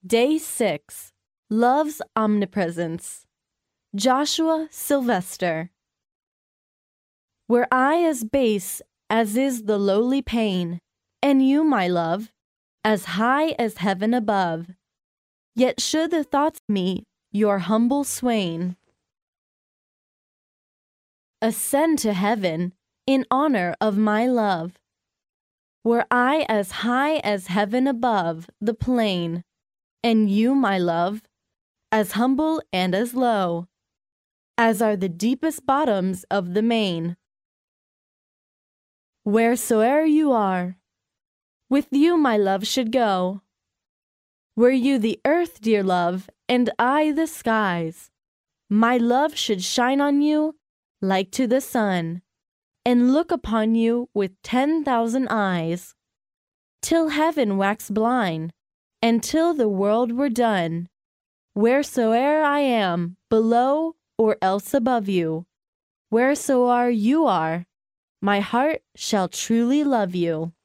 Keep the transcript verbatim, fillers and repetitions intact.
Day six. Love's Omnipresence. Joshua Sylvester. Were I as base as is the lowly pane, and you, my love, as high as heaven above, yet should the thoughts me, your humble swain, ascend to heaven in honor of my love. Were I as high as heaven above the plain, and you, my love, as humble and as low as are the deepest bottoms of the main. Wheresoe'er you are, with you my love should go. Were you the earth, dear love, and I the skies, my love should shine on you like to the sun, and look upon you with ten thousand eyes, till heaven wax blind, and till the world were done. Wheresoe'er I am, below or else above you, wheresoe'er you are, my heart shall truly love you.